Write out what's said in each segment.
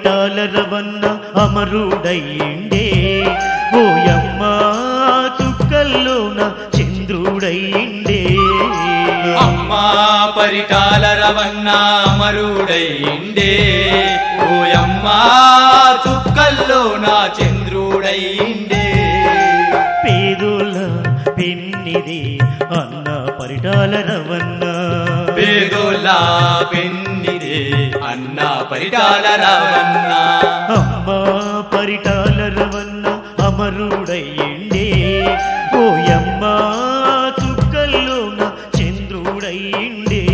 పరిటాల రవన్న అమరుడయ్యిండే ఓయమ్మ చుక్కల్లోన చంద్రుడయ్యిండే అమ్మా పరిటాల రవన్న అమరుడయ్యిండే ఓయమ్మా చుక్కల్లో నా చంద్రుడయ్యిండే పేదోళ్ళ పెన్నిది అన్న పరిటాల రవన్న పేదోళ్ళ పెన్నిదే అన్న పరిటాల రవన్న అమ్మా పరిటాల రవన్న అమరుడయ్యిండే ఓయమ్మ చుక్కల్లోన చంద్రుడయ్యిండే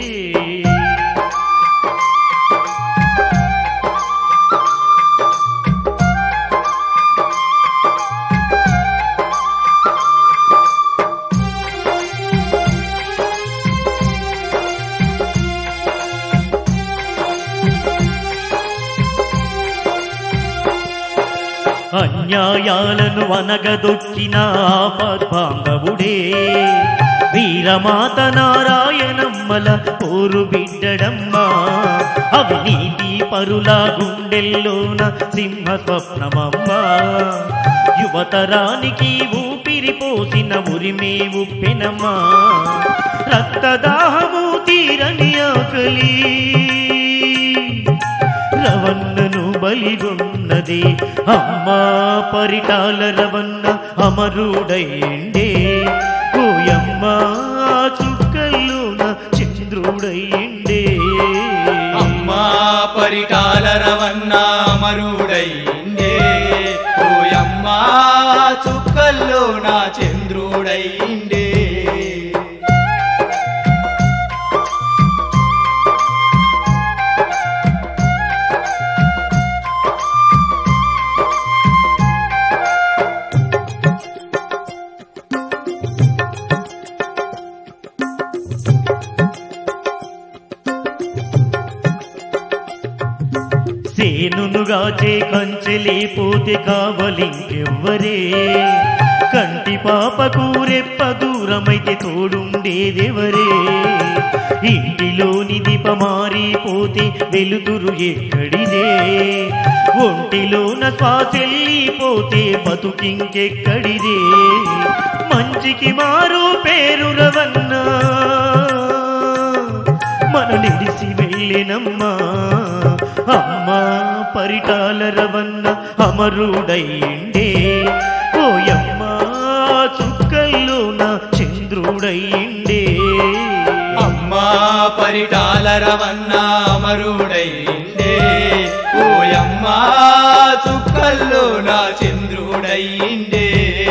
అన్యాయాలను వనగదొక్కిన ఆపద్బాంధవుడే వీరమాత నారాయణమ్మల పోరు బిడ్డడమ్మా అవినీతి పరుల గుండెల్లోన సింహ స్వప్నమమ్మా యువతరానికి ఊపిరి పోసిన ఉరిమే ఉప్పెనమ్మా రక్తదాహము తీరని ఆకలి రవన్నను బలిగొన్నది అమ్మా పరిటాల రవన్న అమరుడయ్యిండే ఓయమ్మ చుక్కల్లోన చంద్రుడయ్యిండే అమ్మా పరిటాల రవన్న అమరుడయ్యిండే ఓయమ్మా చుక్కల్లో నా చంద్రుడయ్యిండే సేనుగాచే కంచెలేపోతే కావలింకెవ్వరే కంటి పాపకు రెప్ప దూరమైతే తోడుండేదెవరే ఇంటిలోని దీపమారిపోతే వెలుతురు ఎక్కడిదే ఒంటిలోన శ్వాసెల్లిపోతే బతుకింకెక్కడిదే మంచికి మారు పేరు రవన్నా మన నిడిసి వెళ్ళినమ్మా అమ్మా పరిటాల రవన్న అమరుడయ్యిండే ఓయమ్మ చుక్కల్లోన చంద్రుడయ్యిండే అమ్మా పరిటాల రవన్న అమరుడయ్యిండే ఓయమ్మా చుక్కల్లో నా చంద్రుడయ్యిండే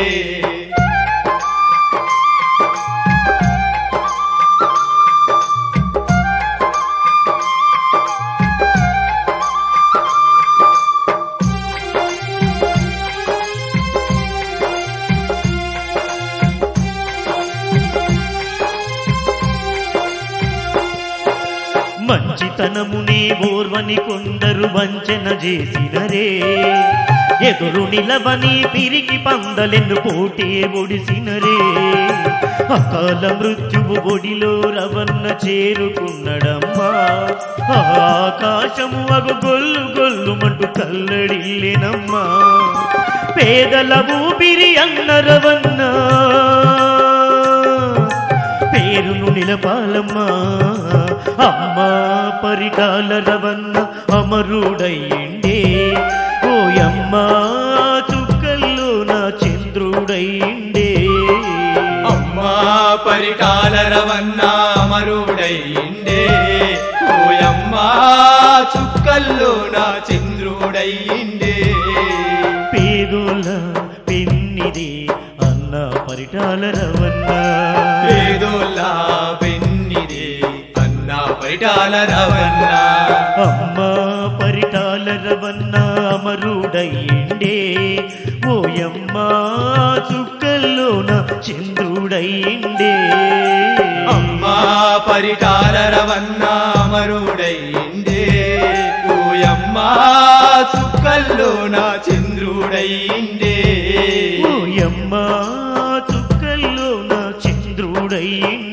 మంచితనమునే ఓర్వని కొందరు వంచన చేసినరే ఎదురు నిలవని పిరికి పందలెన్ను పోటే ఒడిసినరే అకాల మృత్యువు ఒడిలో రవన్న చేరుకున్నడమ్మా ఆకాశము అగు గొల్లు గొల్లుమంటూ కల్లడిల్లేనమ్మా పేదల ఊపిరి అన్న రవన్న పేరును నిలపాలమ్మా అమ్మా పరిటాల రవన్న అమరుడయ్యిండే ఓయమ్మ చుక్కల్లోన చంద్రుడయ్యిండే అమ్మా పరిటాల రవన్న అమరుడయ్యిండే ఓయమ్మా చుక్కల్లో నా చంద్రుడయ్యిండే పేదోళ్ళ పెన్నిది అన్న పరిటాల రవన్న పేదోళ్ళ పెన్నిదే అన్న పరిటాల రవన్న అమ్మా పరిటాల రవన్న అమరుడయ్యిండే ఓయమ్మ చుక్కల్లోన చంద్రుడయ్యిండే అమ్మా పరిటాల రవన్న అమరుడయ్యిండే ఓయమ్మా చుక్కల్లో నా చంద్రుడయ్యిండే ఓయమ్మ చుక్కల్లోన చంద్రుడయ్యిండే